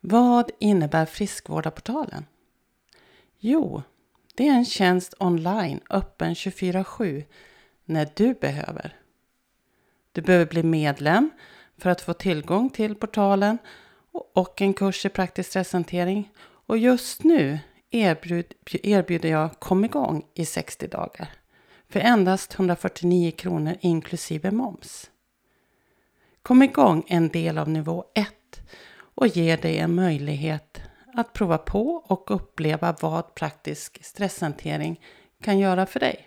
Vad innebär Friskvårdarportalen? Jo, det är en tjänst online öppen 24/7 när du behöver. Du behöver bli medlem för att få tillgång till portalen och en kurs i praktisk stresshantering. Och just nu erbjuder jag Kom igång i 60 dagar för endast 149 kronor inklusive moms. Kom igång en del av nivå 1 och ger dig en möjlighet att prova på och uppleva vad praktisk stresshantering kan göra för dig.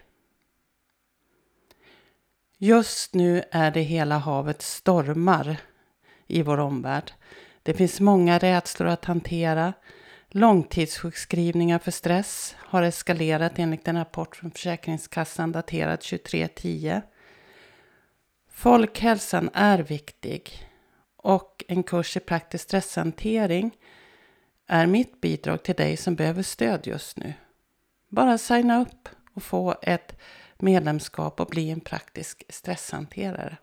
Just nu är det hela havet stormar i vår omvärld. Det finns många rädslor att hantera. Långtidssjukskrivningar för stress har eskalerat enligt en rapport från Försäkringskassan daterad 23/10. Folkhälsan är viktig och en kurs i praktisk stresshantering är mitt bidrag till dig som behöver stöd just nu. Bara signa upp och få ett medlemskap och bli en praktisk stresshanterare.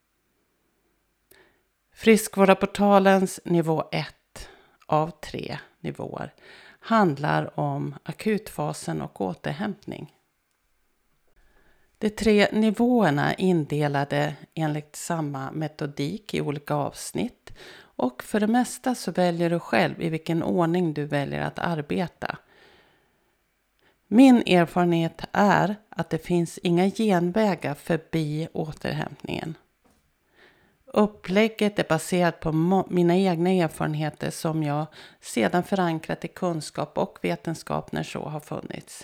Friskvårdarportalens nivå 1 av 3 nivåer handlar om akutfasen och återhämtning. De 3 nivåerna är indelade enligt samma metodik i olika avsnitt och för det mesta så väljer du själv i vilken ordning du väljer att arbeta. Min erfarenhet är att det finns inga genvägar förbi återhämtningen. Upplägget är baserat på mina egna erfarenheter som jag sedan förankrat i kunskap och vetenskap när så har funnits.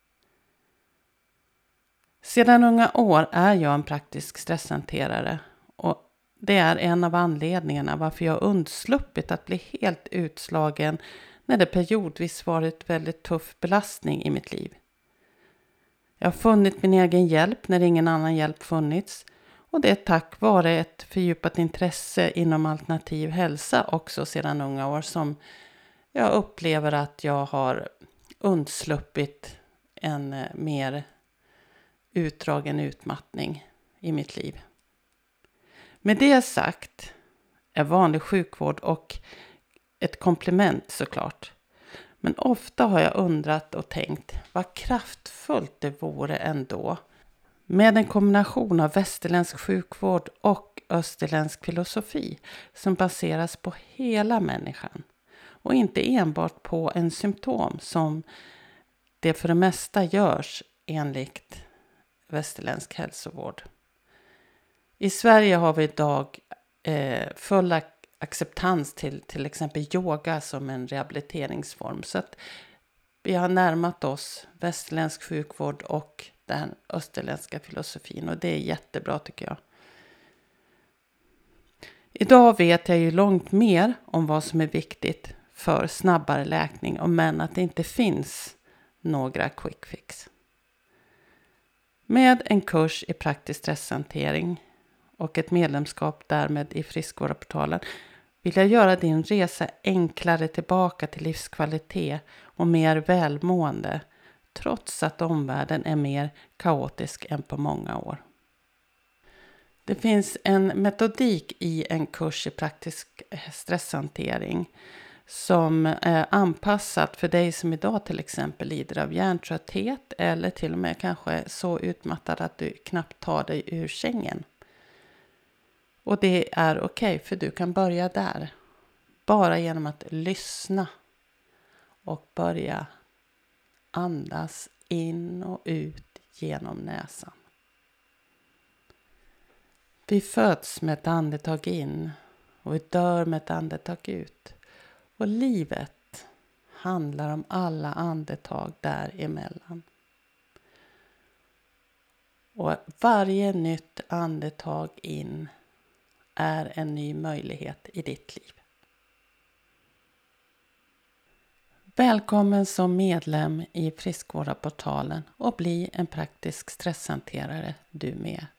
Sedan unga år är jag en praktisk stresshanterare och det är en av anledningarna varför jag undsluppit att bli helt utslagen när det periodvis varit väldigt tuff belastning i mitt liv. Jag har funnit min egen hjälp när ingen annan hjälp funnits och det är tack vare ett fördjupat intresse inom alternativ hälsa också sedan unga år som jag upplever att jag har undsluppit en mer utdragen utmattning i mitt liv. Med det sagt är vanlig sjukvård och ett komplement såklart. Men ofta har jag undrat och tänkt vad kraftfullt det vore ändå med en kombination av västerländsk sjukvård och österländsk filosofi som baseras på hela människan och inte enbart på en symptom som det för det mesta görs enligt västerländsk hälsovård. I Sverige har vi idag full acceptans till exempel yoga som en rehabiliteringsform. Så att vi har närmat oss västerländsk sjukvård och den österländska filosofin och det är jättebra tycker jag. Idag vet jag ju långt mer om vad som är viktigt för snabbare läkning och men att det inte finns några quick fix. Med en kurs i praktisk stresshantering och ett medlemskap därmed i Friskvårdarportalen vill jag göra din resa enklare tillbaka till livskvalitet och mer välmående trots att omvärlden är mer kaotisk än på många år. Det finns en metodik i en kurs i praktisk stresshantering som är anpassat för dig som idag till exempel lider av hjärntrötthet eller till och med kanske så utmattad att du knappt tar dig ur sängen. Och det är okej för du kan börja där. Bara genom att lyssna och börja andas in och ut genom näsan. Vi föds med ett andetag in och vi dör med ett andetag ut. Och livet handlar om alla andetag däremellan. Och varje nytt andetag in är en ny möjlighet i ditt liv. Välkommen som medlem i Friskvårdarportalen och bli en praktisk stresshanterare du med.